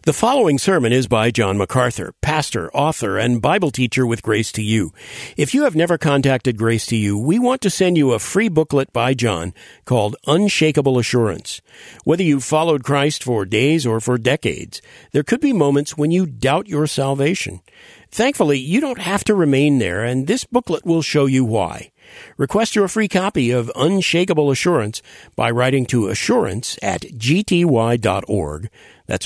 The following sermon is by John MacArthur, pastor, author, and Bible teacher with Grace to You. If you have never contacted Grace to You, we want to send you a free booklet by John called Unshakable Assurance. Whether you've followed Christ for days or for decades, there could be moments when you doubt your salvation. Thankfully, you don't have to remain there, and this booklet will show you why. Request your free copy of Unshakable Assurance by writing to assurance@gty.org. That's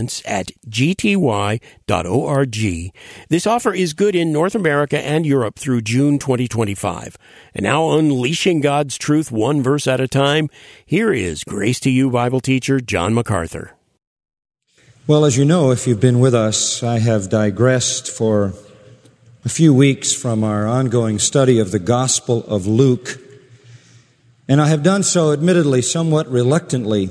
assurance@gty.org. This offer is good in North America and Europe through June 2025. And now, unleashing God's truth one verse at a time, here is Grace to You Bible teacher John MacArthur. Well, as you know, if you've been with us, I have digressed for a few weeks from our ongoing study of the Gospel of Luke, and I have done so, admittedly, somewhat reluctantly.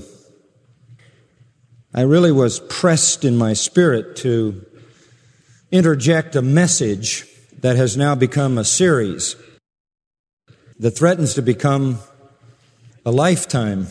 I really was pressed in my spirit to interject a message that has now become a series that threatens to become a lifetime.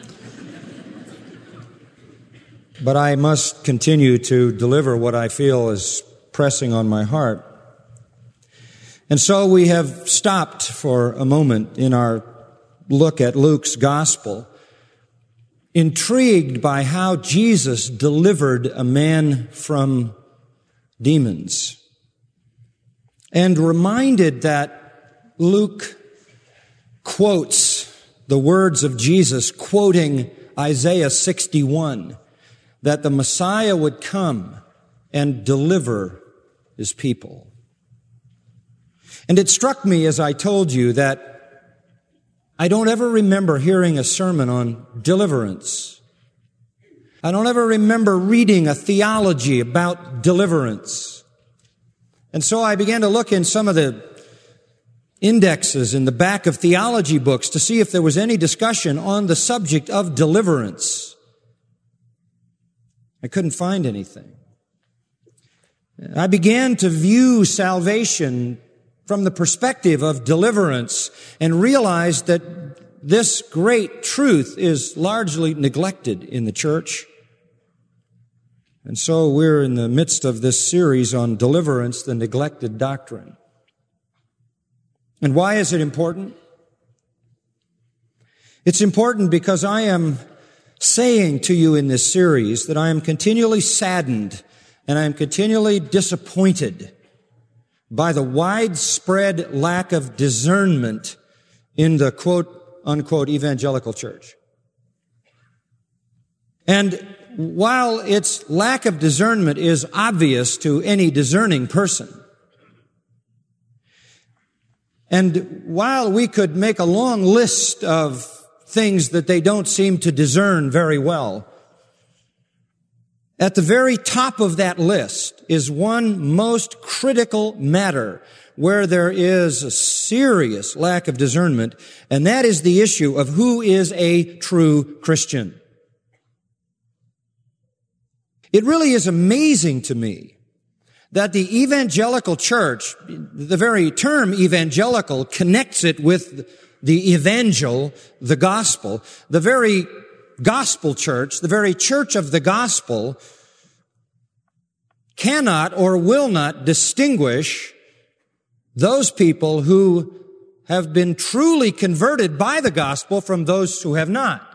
But I must continue to deliver what I feel is pressing on my heart. And so we have stopped for a moment in our look at Luke's gospel, intrigued by how Jesus delivered a man from demons, and reminded that Luke quotes the words of Jesus, quoting Isaiah 61, that the Messiah would come and deliver his people. And it struck me as I told you that I don't ever remember hearing a sermon on deliverance. I don't ever remember reading a theology about deliverance. And so I began to look in some of the indexes in the back of theology books to see if there was any discussion on the subject of deliverance. I couldn't find anything. I began to view salvation from the perspective of deliverance and realized that this great truth is largely neglected in the church. And so we're in the midst of this series on deliverance, the neglected doctrine. And why is it important? It's important because I am saying to you in this series that I am continually saddened and I am continually disappointed by the widespread lack of discernment in the quote-unquote evangelical church. And while its lack of discernment is obvious to any discerning person, and while we could make a long list of things that they don't seem to discern very well, at the very top of that list is one most critical matter where there is a serious lack of discernment, and that is the issue of who is a true Christian. It really is amazing to me that the evangelical church, the very term evangelical connects it with the evangel, the gospel, the very gospel church, the very church of the gospel, cannot or will not distinguish those people who have been truly converted by the gospel from those who have not.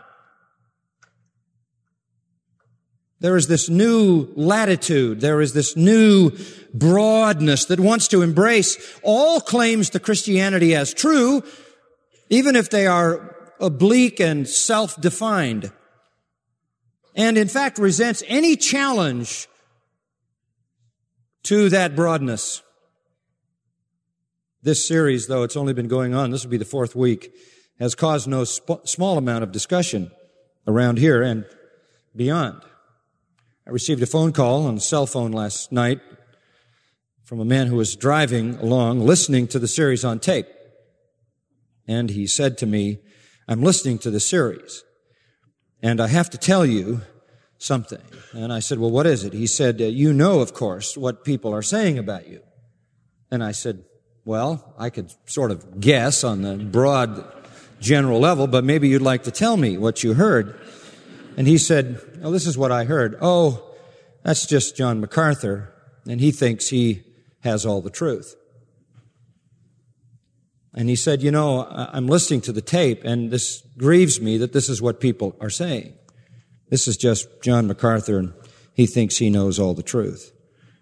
There is this new latitude, there is this new broadness that wants to embrace all claims to Christianity as true, even if they are oblique and self-defined, and in fact resents any challenge to that broadness. This series, though it's only been going on, this will be the fourth week, has caused no small amount of discussion around here and beyond. I received a phone call on a cell phone last night from a man who was driving along, listening to the series on tape. And he said to me, "I'm listening to the series, and I have to tell you something." And I said, "Well, what is it?" He said, "You know, of course, what people are saying about you." And I said, "Well, I could sort of guess on the broad general level, but maybe you'd like to tell me what you heard." And he said, "Oh, this is what I heard. Oh, That's just John MacArthur, and he thinks he has all the truth. And he said, I'm listening to the tape, and this grieves me that this is what people are saying. This is just John MacArthur, and he thinks he knows all the truth.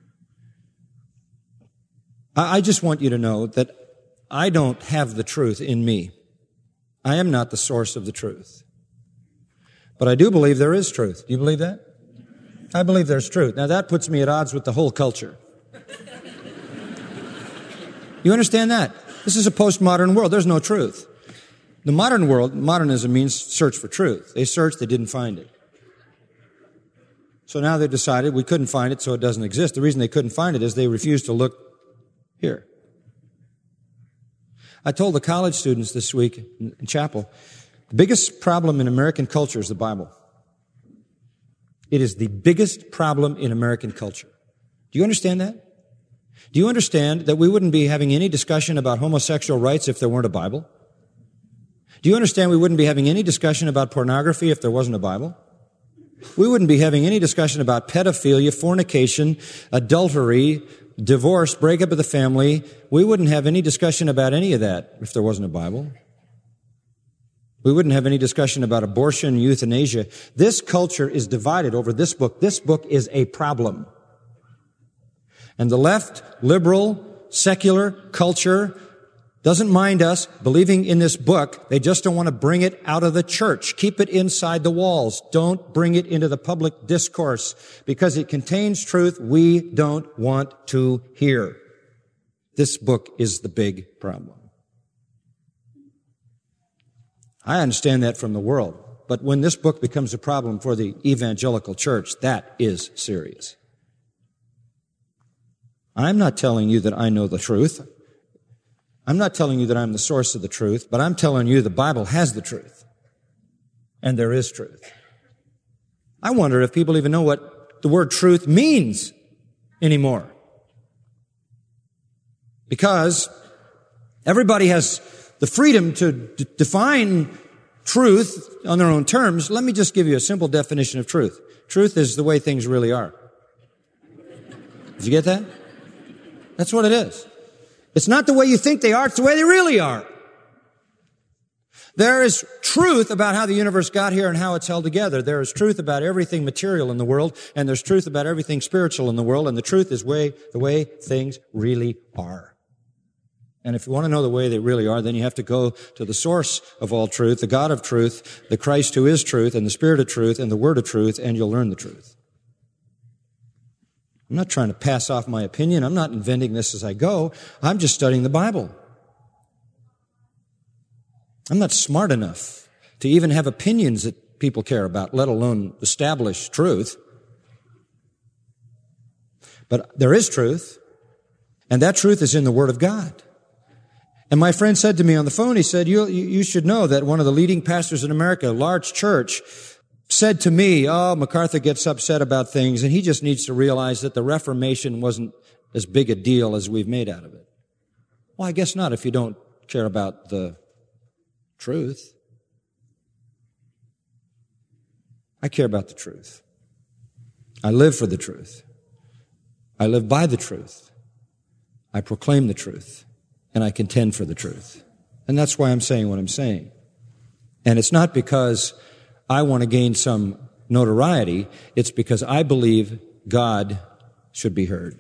I just want you to know that I don't have the truth in me. I am not the source of the truth. But I do believe there is truth. Do you believe that? I believe there's truth. Now that puts me at odds with the whole culture. You understand that? This is a postmodern world. There's no truth. The modern world, modernism means search for truth. They searched, they didn't find it. So now they've decided we couldn't find it, so it doesn't exist. The reason they couldn't find it is they refused to look here. I told the college students this week in chapel, the biggest problem in American culture is the Bible. It is the biggest problem in American culture. Do you understand that? Do you understand that we wouldn't be having any discussion about homosexual rights if there weren't a Bible? Do you understand we wouldn't be having any discussion about pornography if there wasn't a Bible? We wouldn't be having any discussion about pedophilia, fornication, adultery, divorce, breakup of the family. We wouldn't have any discussion about any of that if there wasn't a Bible. We wouldn't have any discussion about abortion, euthanasia. This culture is divided over this book. This book is a problem. And the left, liberal, secular culture doesn't mind us believing in this book. They just don't want to bring it out of the church. Keep it inside the walls. Don't bring it into the public discourse because it contains truth we don't want to hear. This book is the big problem. I understand that from the world. But when this book becomes a problem for the evangelical church, that is serious. I'm not telling you that I know the truth. I'm not telling you that I'm the source of the truth, but I'm telling you the Bible has the truth. And there is truth. I wonder if people even know what the word truth means anymore. Because everybody has the freedom to define truth on their own terms. Let me just give you a simple definition of truth. Truth is the way things really are. Did you get that? That's what it is. It's not the way you think they are, it's the way they really are. There is truth about how the universe got here and how it's held together. There is truth about everything material in the world, and there's truth about everything spiritual in the world, and the truth is the way things really are. And if you want to know the way they really are, then you have to go to the source of all truth, the God of truth, the Christ who is truth, and the Spirit of truth, and the Word of truth, and you'll learn the truth. I'm not trying to pass off my opinion. I'm not inventing this as I go. I'm just studying the Bible. I'm not smart enough to even have opinions that people care about, let alone establish truth. But there is truth, and that truth is in the Word of God. And my friend said to me on the phone, he said, you should know that one of the leading pastors in America, a large church, said to me, MacArthur gets upset about things, and he just needs to realize that the Reformation wasn't as big a deal as we've made out of it. Well, I guess not if you don't care about the truth. I care about the truth. I live for the truth. I live by the truth. I proclaim the truth. And I contend for the truth. And that's why I'm saying what I'm saying. And it's not because I want to gain some notoriety. It's because I believe God should be heard.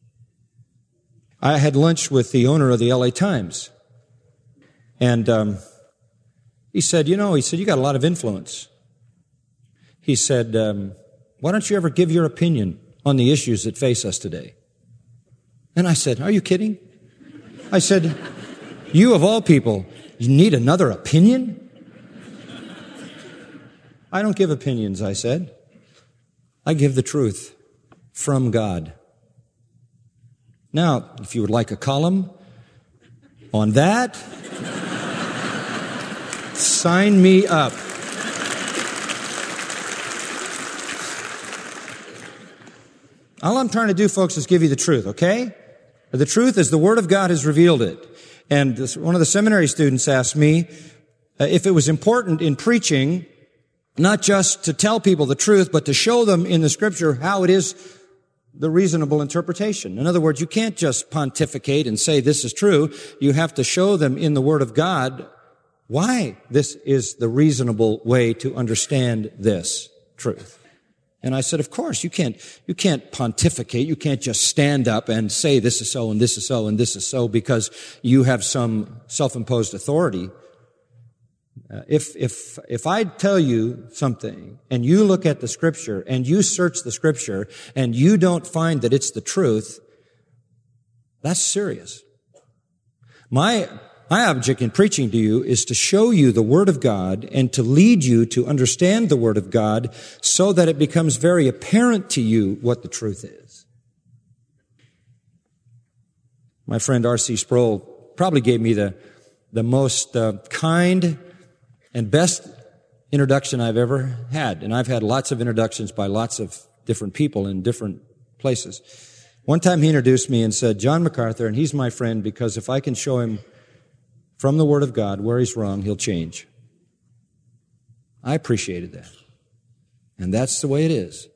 I had lunch with the owner of the LA Times. And he said, you got a lot of influence. He said, why don't you ever give your opinion on the issues that face us today? And I said, are you kidding? I said, you of all people, you need another opinion? I don't give opinions, I said. I give the truth from God. Now, if you would like a column on that, sign me up. All I'm trying to do, folks, is give you the truth, okay? The truth is the Word of God has revealed it. And one of the seminary students asked me if it was important in preaching Not just to tell people the truth, but to show them in the Scripture how it is the reasonable interpretation. In other words, you can't just pontificate and say this is true. You have to show them in the Word of God why this is the reasonable way to understand this truth. And I said, of course, you can't pontificate. You can't just stand up and say this is so and this is so and this is so because you have some self-imposed authority. If I tell you something and you look at the Scripture and you search the Scripture and you don't find that it's the truth, that's serious. My object in preaching to you is to show you the Word of God and to lead you to understand the Word of God so that it becomes very apparent to you what the truth is. My friend R.C. Sproul probably gave me the most kind and best introduction I've ever had. And I've had lots of introductions by lots of different people in different places. One time he introduced me and said, John MacArthur, and he's my friend because if I can show him from the Word of God where he's wrong, he'll change. I appreciated that. And that's the way it is.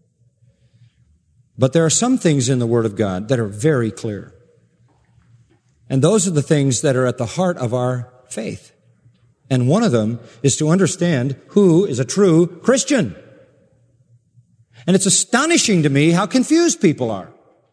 But there are some things in the Word of God that are very clear. And those are the things that are at the heart of our faith. And one of them is to understand who is a true Christian. And it's astonishing to me how confused people are.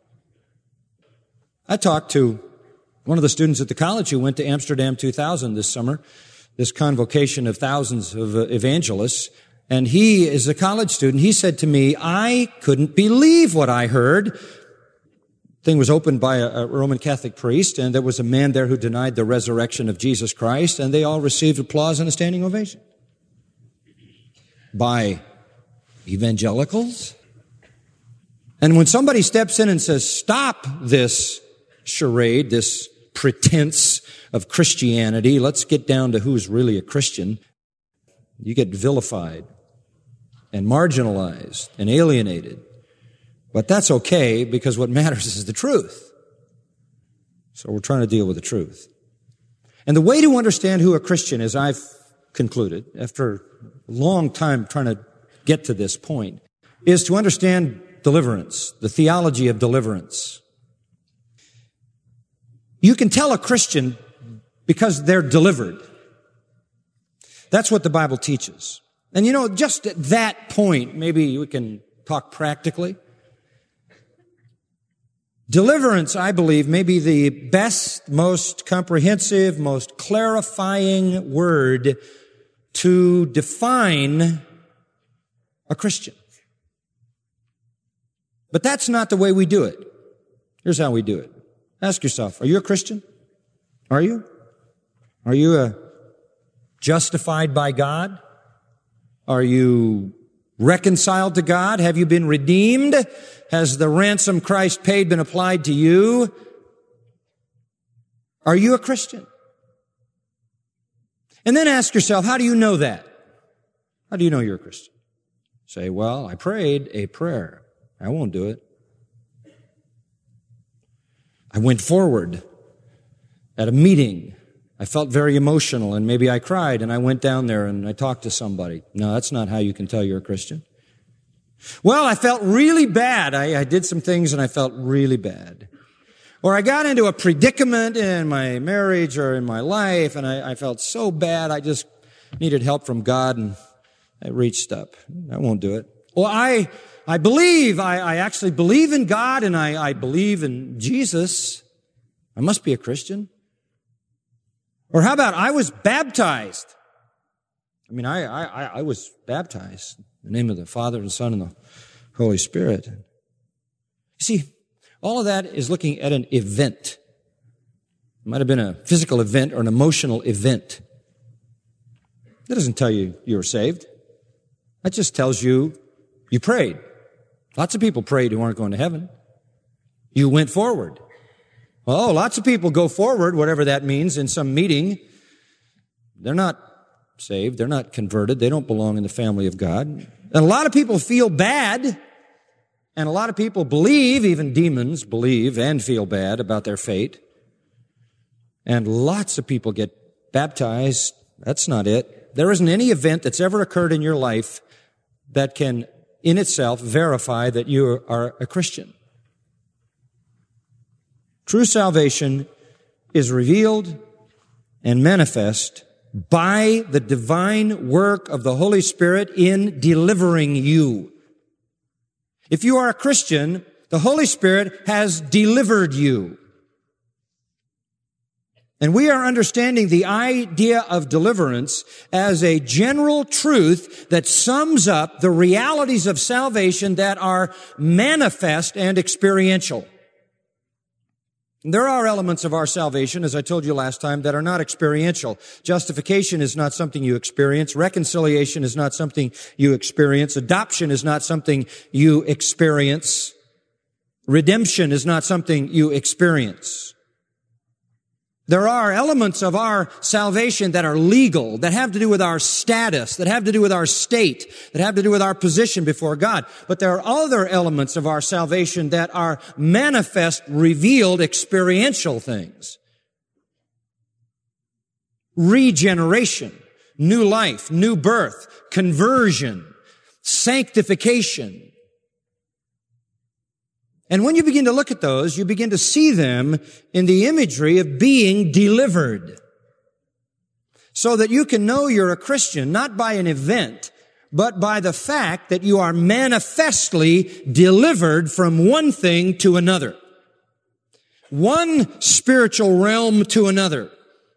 I talked to one of the students at the college who went to Amsterdam 2000 this summer, this convocation of thousands of evangelists, and he is a college student. He said to me, I couldn't believe what I heard. Thing was opened by a Roman Catholic priest, and there was a man there who denied the resurrection of Jesus Christ, and they all received applause and a standing ovation. By evangelicals? And when somebody steps in and says, stop this charade, this pretense of Christianity, let's get down to who's really a Christian, you get vilified and marginalized and alienated. But that's okay because what matters is the truth. So we're trying to deal with the truth. And the way to understand who a Christian is, I've concluded, after a long time trying to get to this point, is to understand deliverance, the theology of deliverance. You can tell a Christian because they're delivered. That's what the Bible teaches. And you know, just at that point, maybe we can talk practically. Deliverance, I believe, may be the best, most comprehensive, most clarifying word to define a Christian. But that's not the way we do it. Here's how we do it. Ask yourself, are you a Christian? Are you? Are you justified by God? Are you reconciled to God? Have you been redeemed? Has the ransom Christ paid been applied to you? Are you a Christian? And then ask yourself, how do you know that? How do you know you're a Christian? Say, well, I prayed a prayer. I won't do it. I went forward at a meeting. I felt very emotional and maybe I cried and I went down there and I talked to somebody. No, that's not how you can tell you're a Christian. Well, I felt really bad. I did some things and I felt really bad. Or I got into a predicament in my marriage or in my life and I felt so bad I just needed help from God and I reached up. I won't do it. Well, I actually believe in God and I believe in Jesus. I must be a Christian. Or how about I was baptized? I mean, I was baptized in the name of the Father and the Son and the Holy Spirit. You see, all of that is looking at an event. It might have been a physical event or an emotional event. That doesn't tell you you were saved. That just tells you you prayed. Lots of people prayed who aren't going to heaven. You went forward. Oh, lots of people go forward, whatever that means, in some meeting. They're not saved. They're not converted. They don't belong in the family of God. And a lot of people feel bad. And a lot of people believe, even demons believe and feel bad about their fate. And lots of people get baptized. That's not it. There isn't any event that's ever occurred in your life that can, in itself, verify that you are a Christian. True salvation is revealed and manifest by the divine work of the Holy Spirit in delivering you. If you are a Christian, the Holy Spirit has delivered you. And we are understanding the idea of deliverance as a general truth that sums up the realities of salvation that are manifest and experiential. There are elements of our salvation, as I told you last time, that are not experiential. Justification is not something you experience. Reconciliation is not something you experience. Adoption is not something you experience. Redemption is not something you experience. There are elements of our salvation that are legal, that have to do with our status, that have to do with our state, that have to do with our position before God. But there are other elements of our salvation that are manifest, revealed, experiential things. Regeneration, new life, new birth, conversion, sanctification. And when you begin to look at those, you begin to see them in the imagery of being delivered. So that you can know you're a Christian, not by an event, but by the fact that you are manifestly delivered from one thing to another. One spiritual realm to another.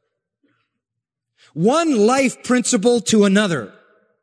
One life principle to another.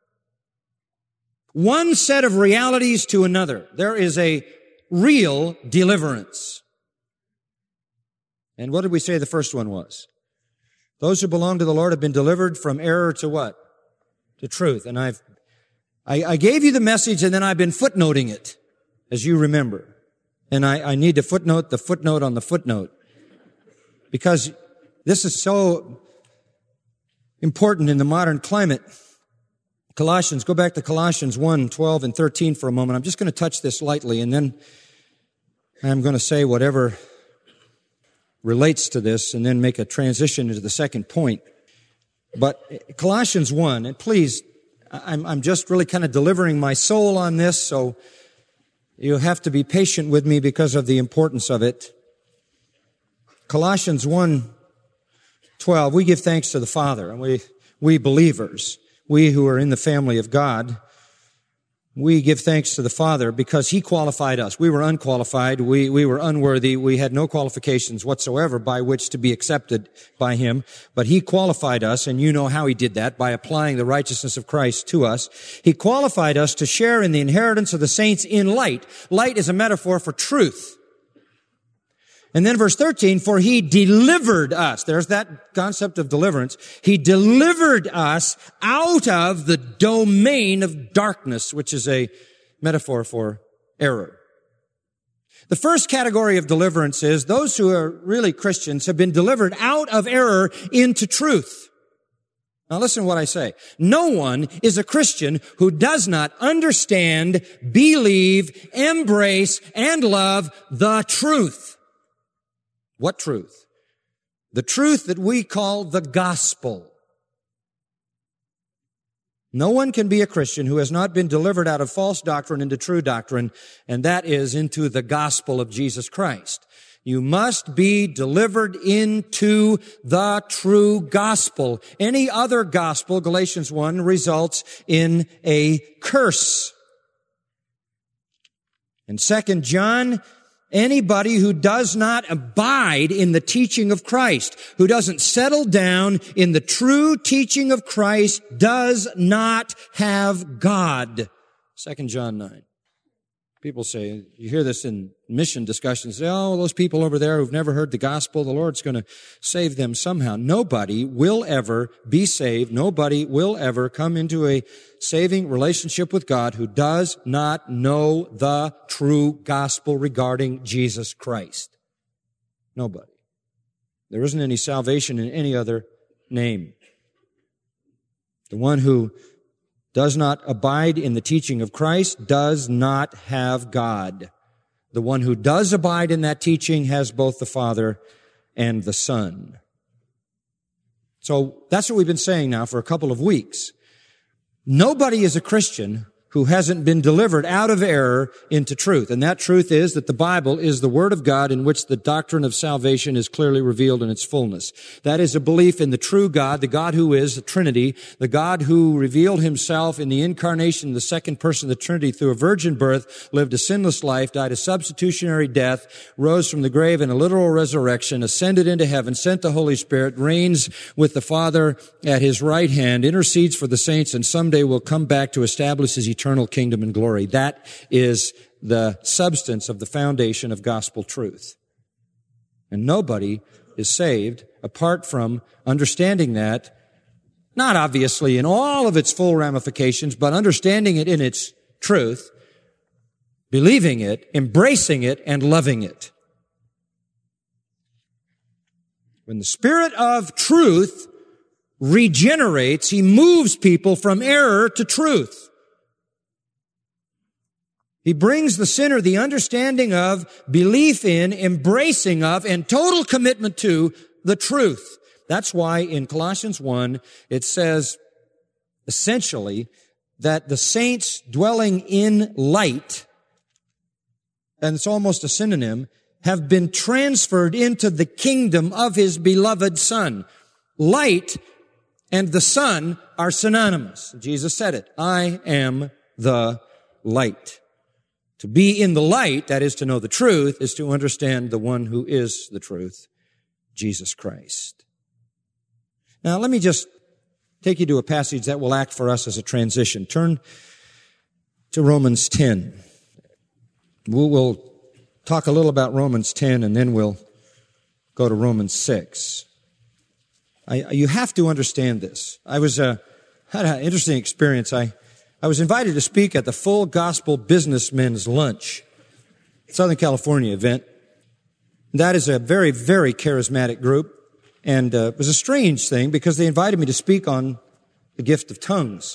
One set of realities to another. There is a real deliverance. And what did we say the first one was? Those who belong to the Lord have been delivered from error to what? To truth. And I gave you the message and then I've been footnoting it, as you remember. And I need to footnote the footnote on the footnote. Because this is so important in the modern climate. Colossians, go back to Colossians 1, 12 and 13 for a moment. I'm just going to touch this lightly and then I'm going to say whatever relates to this and then make a transition into the second point. But Colossians 1, and please, I'm just really kind of delivering my soul on this, so you have to be patient with me because of the importance of it. Colossians 1, 12, we give thanks to the Father, and we believers, we who are in the family of God, we give thanks to the Father because He qualified us. We were unqualified. We were unworthy. We had no qualifications whatsoever by which to be accepted by Him. But He qualified us, and you know how He did that, by applying the righteousness of Christ to us. He qualified us to share in the inheritance of the saints in light. Light is a metaphor for truth. And then verse 13, for He delivered us. There's that concept of deliverance. He delivered us out of the domain of darkness, which is a metaphor for error. The first category of deliverance is those who are really Christians have been delivered out of error into truth. Now listen to what I say. No one is a Christian who does not understand, believe, embrace, and love the truth. What truth? The truth that we call the gospel. No one can be a Christian who has not been delivered out of false doctrine into true doctrine, and that is into the gospel of Jesus Christ. You must be delivered into the true gospel. Any other gospel, Galatians 1, results in a curse. And 2 John, anybody who does not abide in the teaching of Christ, who doesn't settle down in the true teaching of Christ, does not have God. 2 John 9. People say, you hear this in mission discussions, say, oh, those people over there who've never heard the gospel, the Lord's going to save them somehow. Nobody will ever be saved. Nobody will ever come into a saving relationship with God who does not know the true gospel regarding Jesus Christ. Nobody. There isn't any salvation in any other name. The one who does not abide in the teaching of Christ does not have God. The one who does abide in that teaching has both the Father and the Son. So that's what we've been saying now for a couple of weeks. Nobody is a Christian who hasn't been delivered out of error into truth. And that truth is that the Bible is the Word of God in which the doctrine of salvation is clearly revealed in its fullness. That is a belief in the true God, the God who is the Trinity, the God who revealed himself in the incarnation, the second person of the Trinity through a virgin birth, lived a sinless life, died a substitutionary death, rose from the grave in a literal resurrection, ascended into heaven, sent the Holy Spirit, reigns with the Father at his right hand, intercedes for the saints, and someday will come back to establish his eternal kingdom and glory. That is the substance of the foundation of gospel truth. And nobody is saved apart from understanding that, not obviously in all of its full ramifications, but understanding it in its truth, believing it, embracing it, and loving it. When the Spirit of truth regenerates, he moves people from error to truth. He brings the sinner the understanding of, belief in, embracing of, and total commitment to the truth. That's why in Colossians 1, it says essentially that the saints dwelling in light, and it's almost a synonym, have been transferred into the kingdom of his beloved Son. Light and the Son are synonymous. Jesus said it. I am the light. To be in the light, that is to know the truth, is to understand the one who is the truth, Jesus Christ. Now, let me just take you to a passage that will act for us as a transition. Turn to Romans 10. We'll talk a little about Romans 10, and then we'll go to Romans 6. You have to understand this. I had an interesting experience. I was invited to speak at the Full Gospel Businessmen's Lunch, Southern California event. That is a very, very charismatic group, and it was a strange thing because they invited me to speak on the gift of tongues.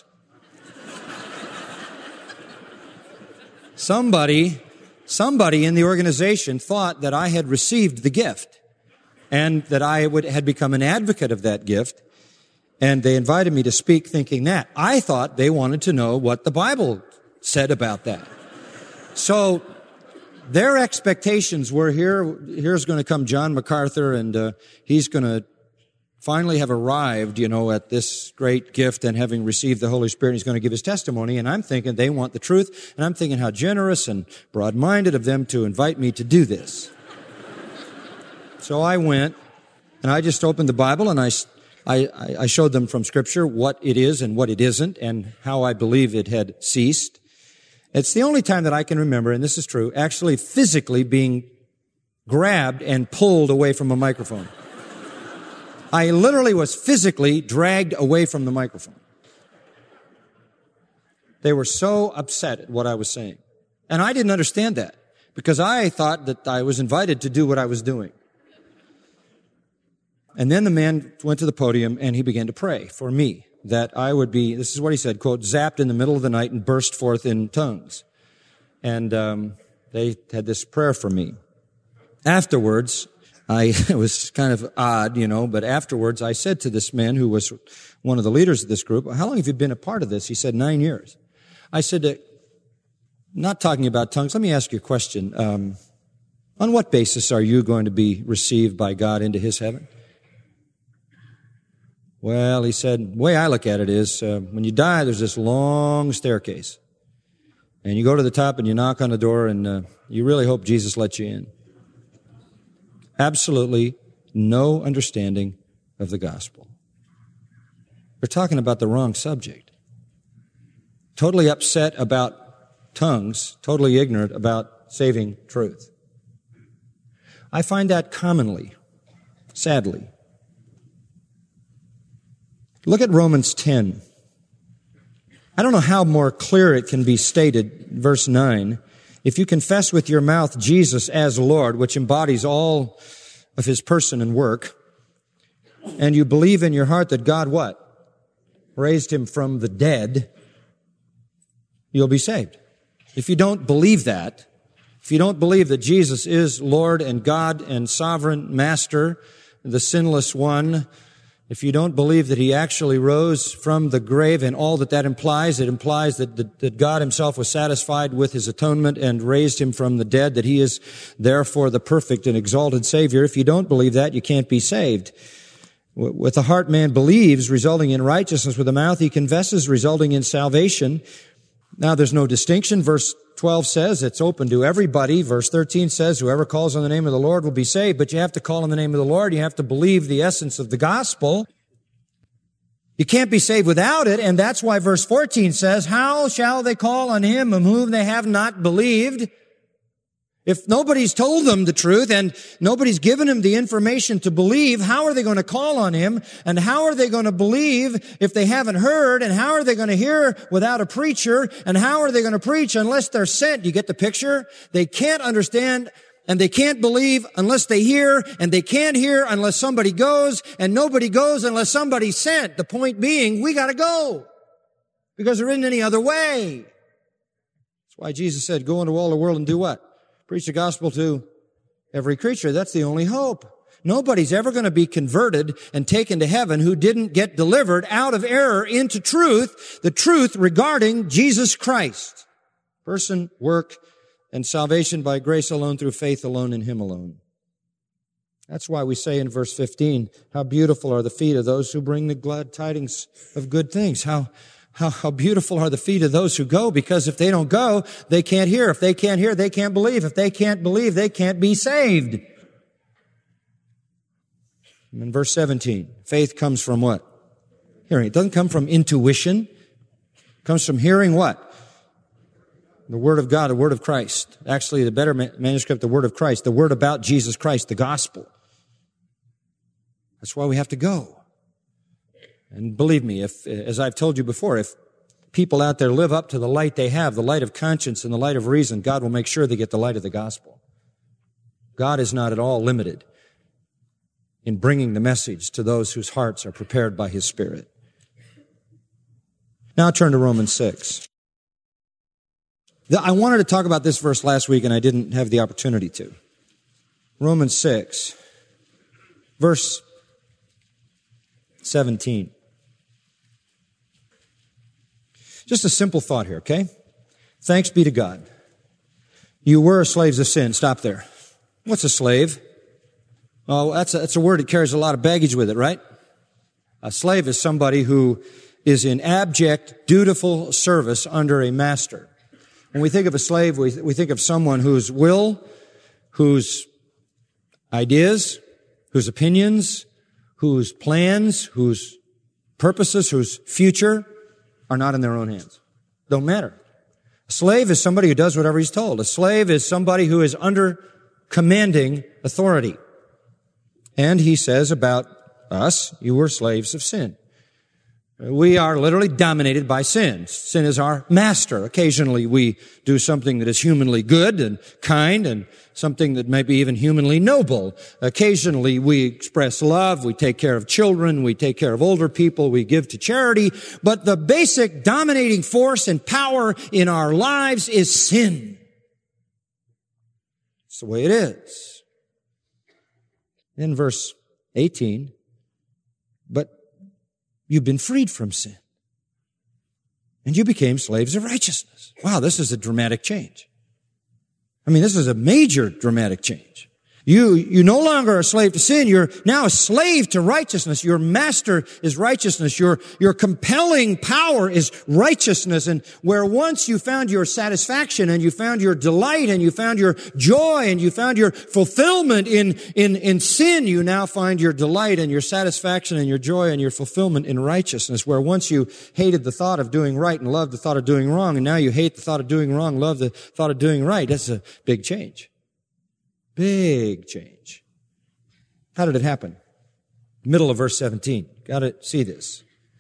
Somebody in the organization thought that I had received the gift and that I had become an advocate of that gift. And they invited me to speak thinking that. I thought they wanted to know what the Bible said about that. So their expectations were here's going to come John MacArthur, and he's going to finally have arrived, at this great gift and having received the Holy Spirit. He's going to give his testimony. And I'm thinking they want the truth. And I'm thinking how generous and broad-minded of them to invite me to do this. So I went, and I just opened the Bible, and I showed them from Scripture what it is and what it isn't and how I believe it had ceased. It's the only time that I can remember, and this is true, actually physically being grabbed and pulled away from a microphone. I literally was physically dragged away from the microphone. They were so upset at what I was saying. And I didn't understand that because I thought that I was invited to do what I was doing. And then the man went to the podium and he began to pray for me that I would be, this is what he said, quote, zapped in the middle of the night and burst forth in tongues. And they had this prayer for me. Afterwards, it was kind of odd, but afterwards I said to this man who was one of the leaders of this group, how long have you been a part of this? He said, 9 years. I said, not talking about tongues, let me ask you a question. On what basis are you going to be received by God into his heaven? Well, he said, the way I look at it is, when you die, there's this long staircase. And you go to the top and you knock on the door and you really hope Jesus lets you in. Absolutely no understanding of the gospel. We're talking about the wrong subject. Totally upset about tongues, totally ignorant about saving truth. I find that commonly, sadly. Look at Romans 10. I don't know how more clear it can be stated, verse 9. If you confess with your mouth Jesus as Lord, which embodies all of his person and work, and you believe in your heart that God what? Raised him from the dead, you'll be saved. If you don't believe that, if you don't believe that Jesus is Lord and God and sovereign master, the sinless one, If you don't believe that he actually rose from the grave and all that implies, it implies that God himself was satisfied with his atonement and raised him from the dead, that he is therefore the perfect and exalted Savior. If you don't believe that, you can't be saved. With the heart man believes, resulting in righteousness. With the mouth he confesses, resulting in salvation. Now there's no distinction. Verse 12 says it's open to everybody. Verse 13 says whoever calls on the name of the Lord will be saved. But you have to call on the name of the Lord. You have to believe the essence of the gospel. You can't be saved without it. And that's why verse 14 says, how shall they call on him whom they have not believed? If nobody's told them the truth and nobody's given them the information to believe, how are they going to call on him? And how are they going to believe if they haven't heard? And how are they going to hear without a preacher? And how are they going to preach unless they're sent? You get the picture? They can't understand and they can't believe unless they hear, and they can't hear unless somebody goes, and nobody goes unless somebody's sent. The point being, we got to go because there isn't any other way. That's why Jesus said, go into all the world and do what? Preach the gospel to every creature. That's the only hope. Nobody's ever going to be converted and taken to heaven who didn't get delivered out of error into truth, the truth regarding Jesus Christ. Person, work, and salvation by grace alone, through faith alone, in him alone. That's why we say in verse 15, how beautiful are the feet of those who bring the glad tidings of good things. How beautiful are the feet of those who go, because if they don't go, they can't hear. If they can't hear, they can't believe. If they can't believe, they can't be saved. And in verse 17, faith comes from what? Hearing. It doesn't come from intuition. It comes from hearing what? The Word of God, the Word of Christ. Actually, the better manuscript, the Word of Christ, the Word about Jesus Christ, the gospel. That's why we have to go. And believe me, if, as I've told you before, if people out there live up to the light they have, the light of conscience and the light of reason, God will make sure they get the light of the gospel. God is not at all limited in bringing the message to those whose hearts are prepared by His Spirit. Now turn to Romans 6. I wanted to talk about this verse last week and I didn't have the opportunity to. Romans 6, verse 17. Just a simple thought here, okay? Thanks be to God. You were slaves of sin. Stop there. What's a slave? Oh, that's a word that carries a lot of baggage with it, right? A slave is somebody who is in abject, dutiful service under a master. When we think of a slave, we think of someone whose will, whose ideas, whose opinions, whose plans, whose purposes, whose future are not in their own hands. Don't matter. A slave is somebody who does whatever he's told. A slave is somebody who is under commanding authority. And he says about us, you were slaves of sin. We are literally dominated by sin. Sin is our master. Occasionally we do something that is humanly good and kind and something that may be even humanly noble. Occasionally we express love, we take care of children, we take care of older people, we give to charity. But the basic dominating force and power in our lives is sin. It's the way it is. In verse 18, but you've been freed from sin. And you became slaves of righteousness. Wow, this is a dramatic change. I mean, this is a major dramatic change. You no longer are a slave to sin. You're now a slave to righteousness. Your master is righteousness. Your compelling power is righteousness. And where once you found your satisfaction and you found your delight and you found your joy and you found your fulfillment in sin, you now find your delight and your satisfaction and your joy and your fulfillment in righteousness. Where once you hated the thought of doing right and loved the thought of doing wrong, and now you hate the thought of doing wrong, love the thought of doing right. That's a big change. Big change. How did it happen? Middle of verse 17. Got to see this.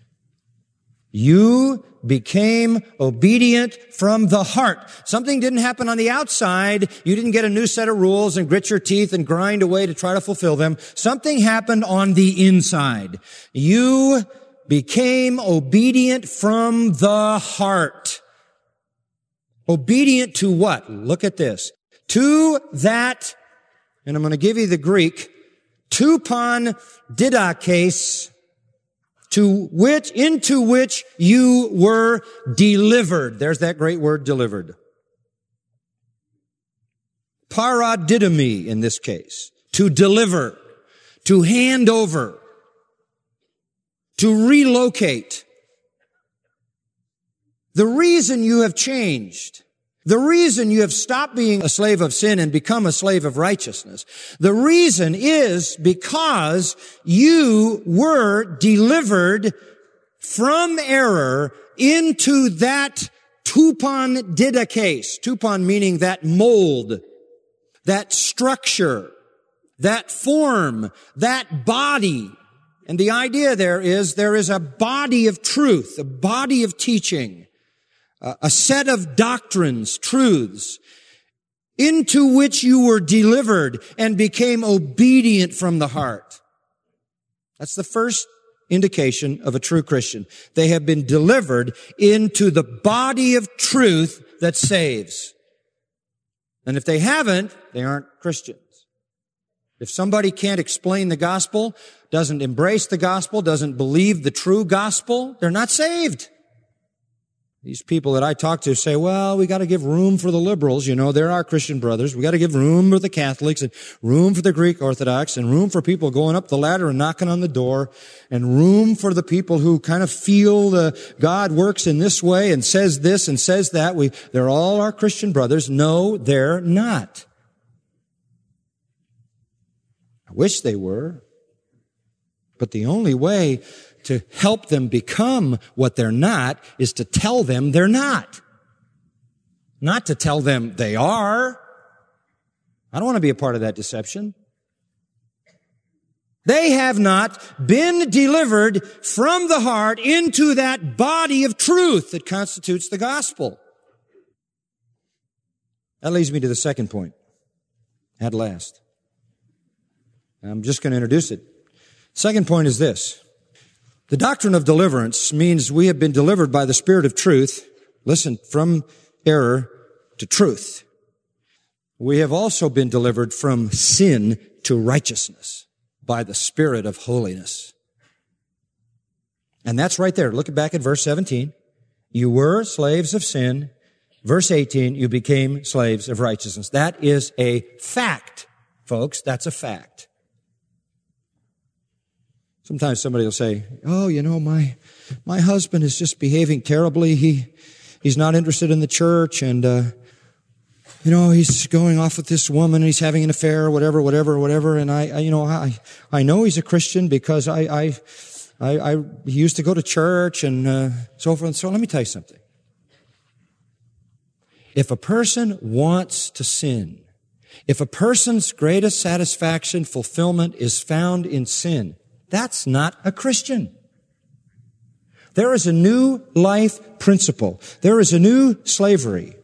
You became obedient from the heart. Something didn't happen on the outside. You didn't get a new set of rules and grit your teeth and grind away to try to fulfill them. Something happened on the inside. You became obedient from the heart. Obedient to what? Look at this. To that, and I'm going to give you the Greek, tupon didakes into which you were delivered. There's that great word, delivered. Paradidomi in this case. To deliver. To hand over. To relocate. The reason you have changed, the reason you have stopped being a slave of sin and become a slave of righteousness, the reason is because you were delivered from error into that tupon didakes. Tupon meaning that mold, that structure, that form, that body. And the idea there is a body of truth, a body of teaching, a set of doctrines, truths, into which you were delivered and became obedient from the heart. That's the first indication of a true Christian. They have been delivered into the body of truth that saves. And if they haven't, they aren't Christians. If somebody can't explain the gospel, doesn't embrace the gospel, doesn't believe the true gospel, they're not saved. These people that I talk to say, well, we got to give room for the liberals. You know, they're our Christian brothers. We got to give room for the Catholics and room for the Greek Orthodox and room for people going up the ladder and knocking on the door and room for the people who kind of feel God works in this way and says this and says that. They're all our Christian brothers. No, they're not. I wish they were. But the only way to help them become what they're not is to tell them they're not. Not to tell them they are. I don't want to be a part of that deception. They have not been delivered from the heart into that body of truth that constitutes the gospel. That leads me to the second point. At last. I'm just going to introduce it. Second point is this. The doctrine of deliverance means we have been delivered by the Spirit of truth, listen, from error to truth. We have also been delivered from sin to righteousness by the Spirit of holiness. And that's right there. Look back at verse 17. You were slaves of sin. Verse 18, you became slaves of righteousness. That is a fact, folks. That's a fact. Sometimes somebody will say, oh, you know, my husband is just behaving terribly. He's not interested in the church and, you know, he's going off with this woman and he's having an affair, whatever. And I know he's a Christian because he used to go to church and, so forth and so on. Let me tell you something. If a person wants to sin, if a person's greatest satisfaction, fulfillment is found in sin, that's not a Christian. There is a new life principle. There is a new slavery.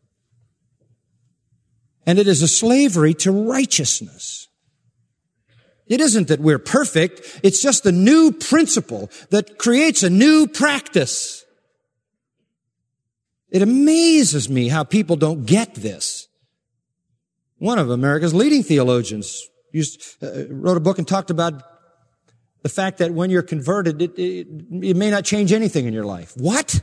And it is a slavery to righteousness. It isn't that we're perfect. It's just a new principle that creates a new practice. It amazes me how people don't get this. One of America's leading theologians wrote a book and talked about the fact that when you're converted, it may not change anything in your life. What?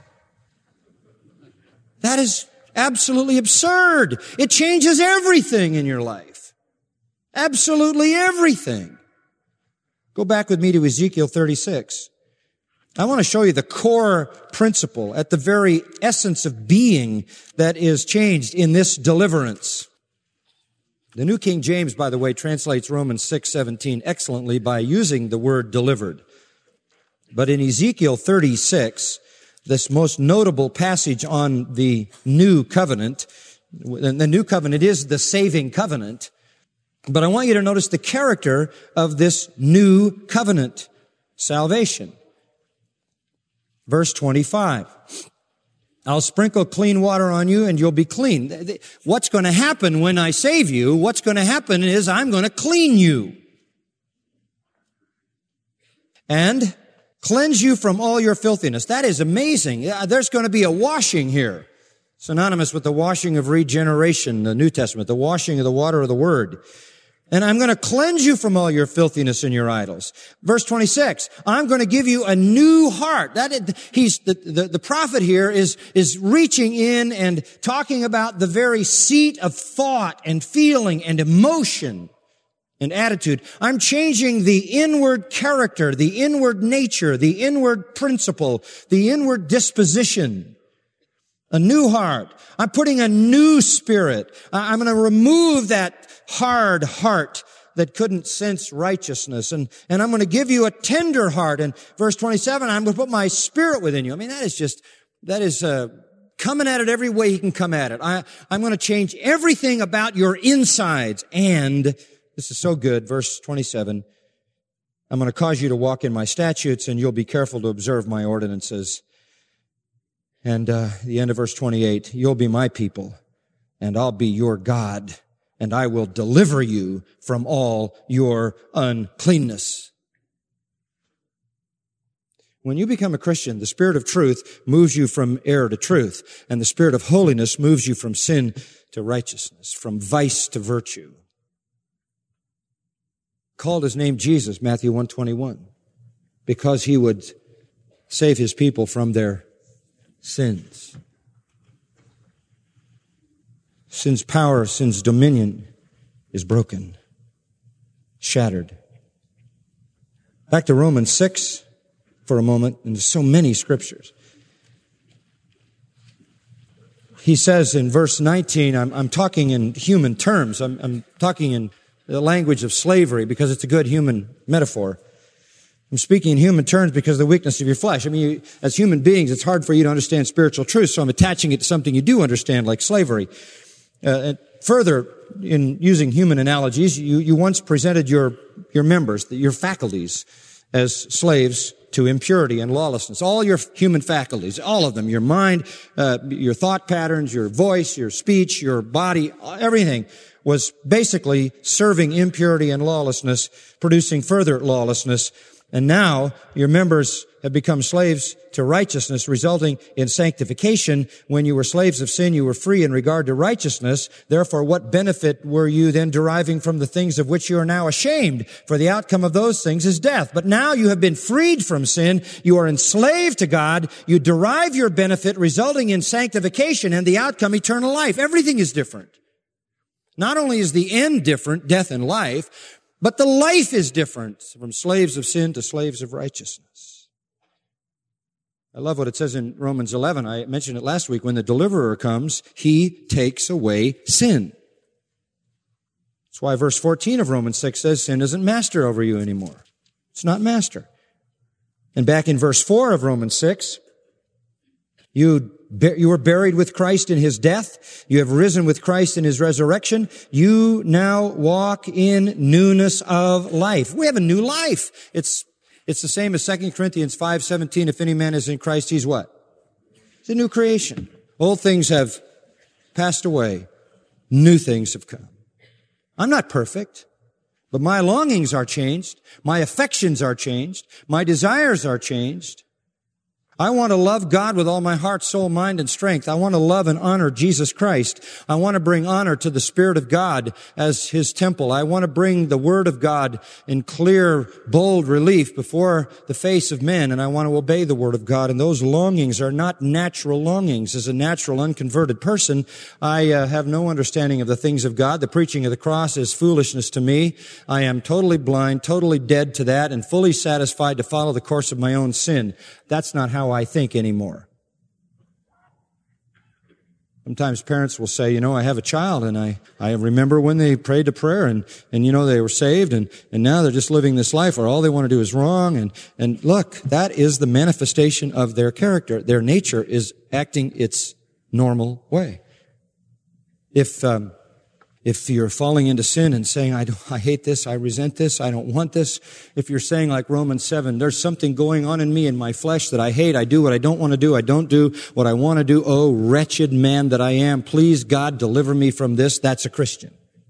That is absolutely absurd. It changes everything in your life. Absolutely everything. Go back with me to Ezekiel 36. I want to show you the core principle at the very essence of being that is changed in this deliverance. The New King James, by the way, translates Romans 6:17 excellently by using the word delivered. But in Ezekiel 36, this most notable passage on the new covenant, and the new covenant is the saving covenant, but I want you to notice the character of this new covenant salvation. Verse 25. I'll sprinkle clean water on you and you'll be clean. What's going to happen when I save you? What's going to happen is I'm going to clean you and cleanse you from all your filthiness. That is amazing. There's going to be a washing here. Synonymous with the washing of regeneration, the New Testament, the washing of the water of the Word. And I'm going to cleanse you from all your filthiness and your idols. Verse 26, I'm going to give you a new heart. The prophet here is reaching in and talking about the very seat of thought and feeling and emotion and attitude. I'm changing the inward character, the inward nature, the inward principle, the inward disposition. A new heart. I'm putting a new spirit. I'm going to remove that hard heart that couldn't sense righteousness. And I'm going to give you a tender heart. And verse 27, I'm going to put my spirit within you. I mean, that is coming at it every way he can come at it. I'm going to change everything about your insides. And this is so good. Verse 27, I'm going to cause you to walk in my statutes, and you'll be careful to observe my ordinances. And the end of verse 28, you'll be my people, and I'll be your God, and I will deliver you from all your uncleanness. When you become a Christian, the Spirit of truth moves you from error to truth, and the Spirit of holiness moves you from sin to righteousness, from vice to virtue. Called his name Jesus, Matthew 1:21, because he would save his people from their sins. Sin's power, sin's dominion is broken, shattered. Back to Romans 6 for a moment, and there's so many scriptures. He says in verse 19, I'm talking in human terms. I'm talking in the language of slavery because it's a good human metaphor. I'm speaking in human terms because of the weakness of your flesh. I mean, as human beings, it's hard for you to understand spiritual truth, so I'm attaching it to something you do understand, like slavery. Further, in using human analogies, you once presented your members, your faculties, as slaves to impurity and lawlessness. All your human faculties, all of them, your mind, your thought patterns, your voice, your speech, your body, everything was basically serving impurity and lawlessness, producing further lawlessness. And now your members have become slaves to righteousness, resulting in sanctification. When you were slaves of sin, you were free in regard to righteousness. Therefore, what benefit were you then deriving from the things of which you are now ashamed? For the outcome of those things is death. But now you have been freed from sin. You are enslaved to God. You derive your benefit, resulting in sanctification, and the outcome, eternal life. Everything is different. Not only is the end different, death and life, but the life is different, from slaves of sin to slaves of righteousness. I love what it says in Romans 11. I mentioned it last week. When the deliverer comes, he takes away sin. That's why verse 14 of Romans 6 says sin isn't master over you anymore. It's not master. And back in verse 4 of Romans 6, you were buried with Christ in his death. You have risen with Christ in his resurrection. You now walk in newness of life. We have a new life. It's the same as 2 Corinthians 5:17. If any man is in Christ, he's what? He's a new creation. Old things have passed away. New things have come. I'm not perfect, but my longings are changed. My affections are changed. My desires are changed. I want to love God with all my heart, soul, mind, and strength. I want to love and honor Jesus Christ. I want to bring honor to the Spirit of God as his temple. I want to bring the Word of God in clear, bold relief before the face of men, and I want to obey the Word of God. And those longings are not natural longings. As a natural, unconverted person, I have no understanding of the things of God. The preaching of the cross is foolishness to me. I am totally blind, totally dead to that, and fully satisfied to follow the course of my own sin. That's not how I think anymore. Sometimes parents will say, I have a child and I remember when they prayed a prayer and they were saved and now they're just living this life where all they want to do is wrong. And look, that is the manifestation of their character. Their nature is acting its normal way. If you're falling into sin and saying, I hate this, I resent this, I don't want this. If you're saying like Romans 7, there's something going on in me, in my flesh that I hate, I do what I don't want to do, I don't do what I want to do. Oh, wretched man that I am. Please, God, deliver me from this. That's a Christian.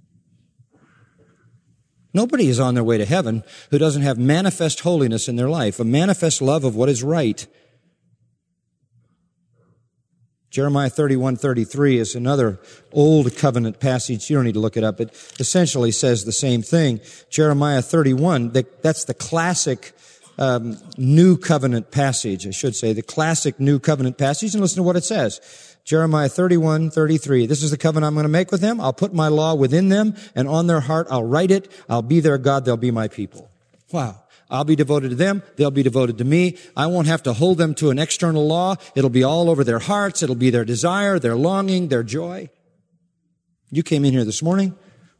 Nobody is on their way to heaven who doesn't have manifest holiness in their life, a manifest love of what is right. Jeremiah 31:33 is another old covenant passage. You don't need to look it up. It essentially says the same thing. Jeremiah 31, that's the classic New Covenant passage, I should say, the classic New Covenant passage. And listen to what it says. Jeremiah 31:33. This is the covenant I'm going to make with them. I'll put my law within them, and on their heart I'll write it. I'll be their God. They'll be my people. Wow. I'll be devoted to them. They'll be devoted to me. I won't have to hold them to an external law. It'll be all over their hearts. It'll be their desire, their longing, their joy. You came in here this morning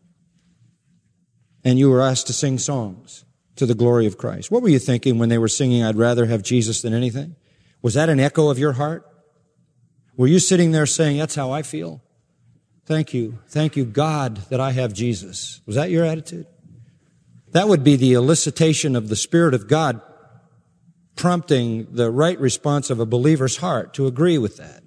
and you were asked to sing songs to the glory of Christ. What were you thinking when they were singing, I'd rather have Jesus than anything? Was that an echo of your heart? Were you sitting there saying, that's how I feel? Thank you. Thank you, God, that I have Jesus. Was that your attitude? That would be the elicitation of the Spirit of God prompting the right response of a believer's heart to agree with that.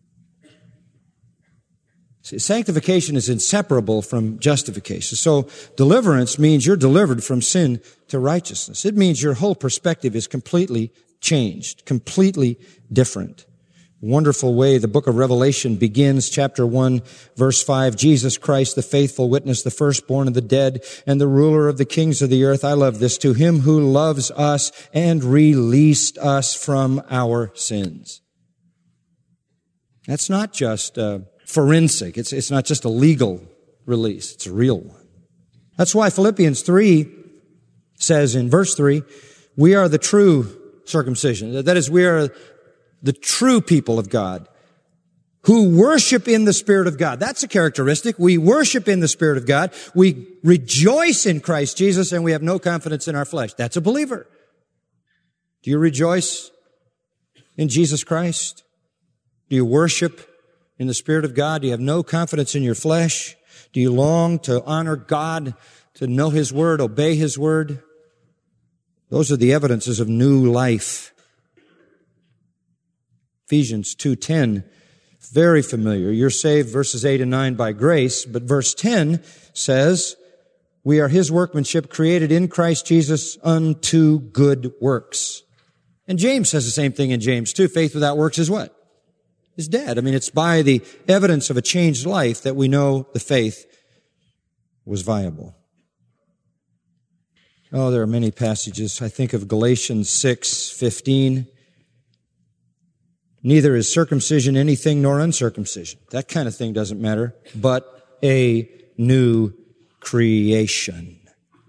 See, sanctification is inseparable from justification. So deliverance means you're delivered from sin to righteousness. It means your whole perspective is completely changed, completely different. Wonderful way the book of Revelation begins, chapter 1, verse 5, Jesus Christ, the faithful witness, the firstborn of the dead, and the ruler of the kings of the earth. I love this. To him who loves us and released us from our sins. That's not just forensic. It's not just a legal release. It's a real one. That's why Philippians 3 says in verse 3, we are the true circumcision. That is, we are the true people of God who worship in the Spirit of God. That's a characteristic. We worship in the Spirit of God. We rejoice in Christ Jesus, and we have no confidence in our flesh. That's a believer. Do you rejoice in Jesus Christ? Do you worship in the Spirit of God? Do you have no confidence in your flesh? Do you long to honor God, to know His Word, obey His Word? Those are the evidences of new life. Ephesians 2:10, very familiar. You're saved, verses 8 and 9, by grace. But verse 10 says, we are His workmanship created in Christ Jesus unto good works. And James says the same thing in James 2. Faith without works is what? Is dead. I mean, it's by the evidence of a changed life that we know the faith was viable. Oh, there are many passages. I think of Galatians 6:15. Neither is circumcision anything nor uncircumcision. That kind of thing doesn't matter, but a new creation.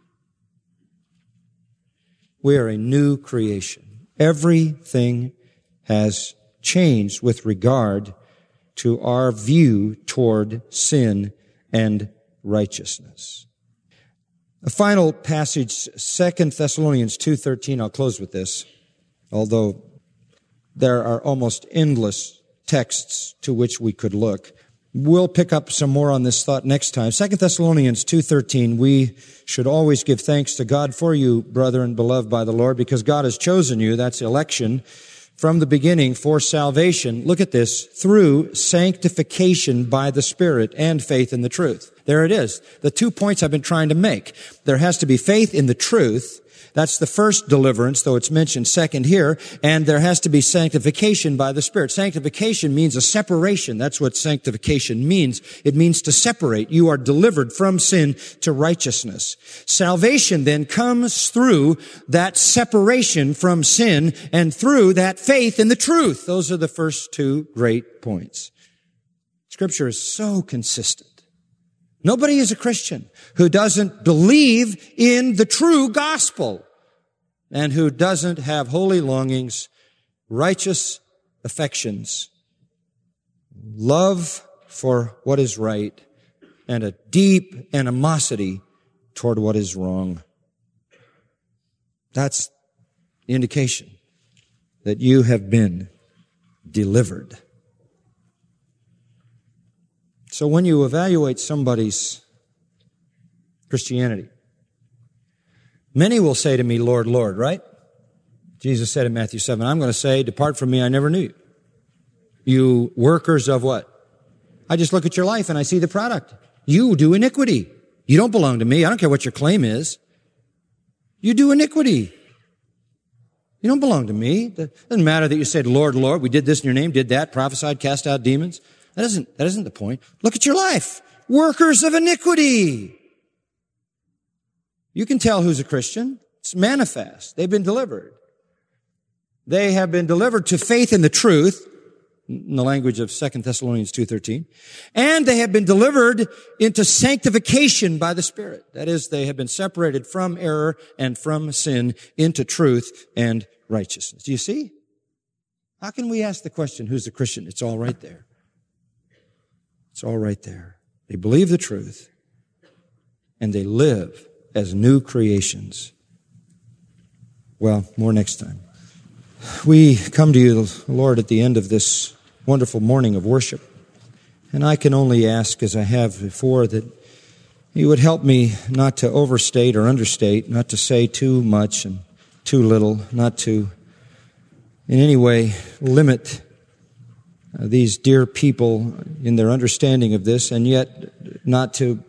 We are a new creation. Everything has changed with regard to our view toward sin and righteousness. A final passage, 2 Thessalonians 2:13. I'll close with this, although there are almost endless texts to which we could look. We'll pick up some more on this thought next time. 2 Thessalonians 2:13, we should always give thanks to God for you, brethren, beloved by the Lord, because God has chosen you, that's election, from the beginning for salvation. Look at this, through sanctification by the Spirit and faith in the truth. There it is. The 2 points I've been trying to make. There has to be faith in the truth. That's the first deliverance, though it's mentioned second here. And there has to be sanctification by the Spirit. Sanctification means a separation. That's what sanctification means. It means to separate. You are delivered from sin to righteousness. Salvation then comes through that separation from sin and through that faith in the truth. Those are the first 2 great points. Scripture is so consistent. Nobody is a Christian who doesn't believe in the true gospel and who doesn't have holy longings, righteous affections, love for what is right, and a deep animosity toward what is wrong. That's the indication that you have been delivered. So when you evaluate somebody's Christianity, many will say to me, Lord, Lord, right? Jesus said in Matthew 7, I'm going to say, depart from me, I never knew you. You workers of what? I just look at your life and I see the product. You do iniquity. You don't belong to me. I don't care what your claim is. You do iniquity. You don't belong to me. It doesn't matter that you said, Lord, Lord, we did this in your name, did that, prophesied, cast out demons. That isn't the point. Look at your life. Workers of iniquity. You can tell who's a Christian. It's manifest. They've been delivered. They have been delivered to faith in the truth, in the language of 2 Thessalonians 2:13. And they have been delivered into sanctification by the Spirit. That is, they have been separated from error and from sin into truth and righteousness. Do you see? How can we ask the question, who's the Christian? It's all right there. It's all right there. They believe the truth, and they live as new creations. Well, more next time. We come to you, Lord, at the end of this wonderful morning of worship. And I can only ask, as I have before, that you would help me not to overstate or understate, not to say too much and too little, not to in any way limit these dear people in their understanding of this, and yet not to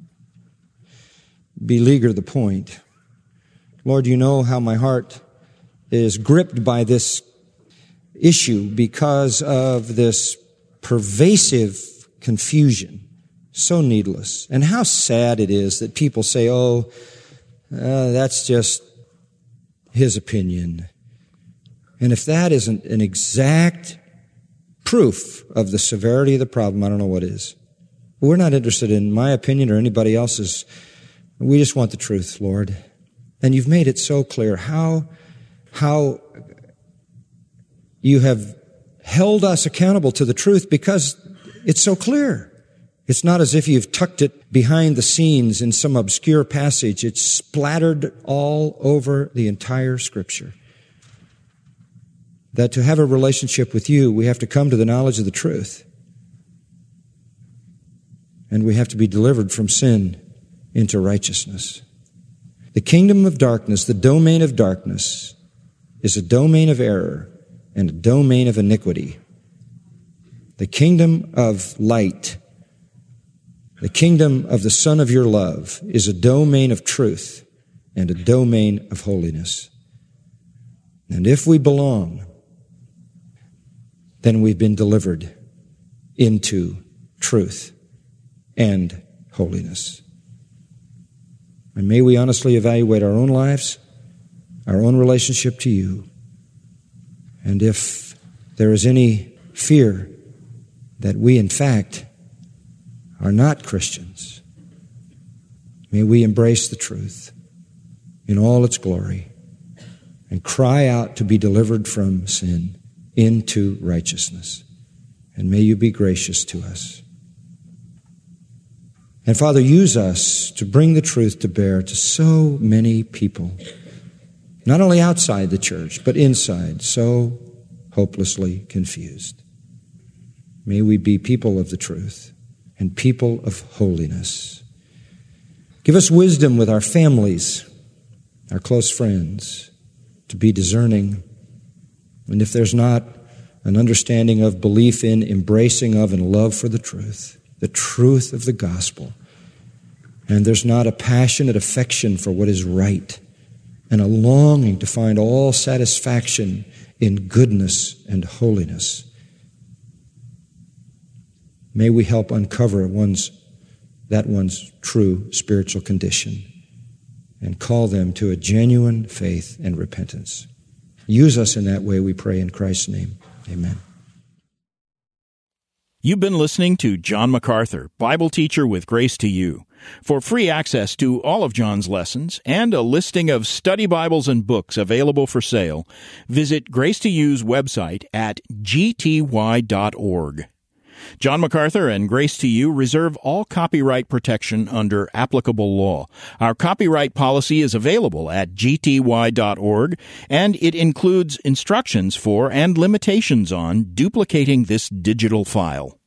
beleaguer the point. Lord, you know how my heart is gripped by this issue because of this pervasive confusion, so needless. And how sad it is that people say, that's just his opinion. And if that isn't an exact proof of the severity of the problem, I don't know what is. We're not interested in my opinion or anybody else's. We just want the truth, Lord. And you've made it so clear how you have held us accountable to the truth because it's so clear. It's not as if you've tucked it behind the scenes in some obscure passage. It's splattered all over the entire Scripture. That to have a relationship with you, we have to come to the knowledge of the truth. And we have to be delivered from sin into righteousness. The kingdom of darkness, the domain of darkness, is a domain of error and a domain of iniquity. The kingdom of light, the kingdom of the Son of your love, is a domain of truth and a domain of holiness. And if we belong, then we've been delivered into truth and holiness. And may we honestly evaluate our own lives, our own relationship to you. And if there is any fear that we, in fact, are not Christians, may we embrace the truth in all its glory and cry out to be delivered from sin into righteousness. And may you be gracious to us. And Father, use us to bring the truth to bear to so many people, not only outside the church, but inside, so hopelessly confused. May we be people of the truth and people of holiness. Give us wisdom with our families, our close friends, to be discerning. And if there's not an understanding of, belief in, embracing of, and love for the truth of the gospel, and there's not a passionate affection for what is right, and a longing to find all satisfaction in goodness and holiness, may we help uncover one's true spiritual condition and call them to a genuine faith and repentance. Use us in that way, we pray in Christ's name. Amen. You've been listening to John MacArthur, Bible teacher with Grace to You. For free access to all of John's lessons and a listing of study Bibles and books available for sale, visit Grace to You's website at gty.org. John MacArthur and Grace to You reserve all copyright protection under applicable law. Our copyright policy is available at gty.org, and it includes instructions for and limitations on duplicating this digital file.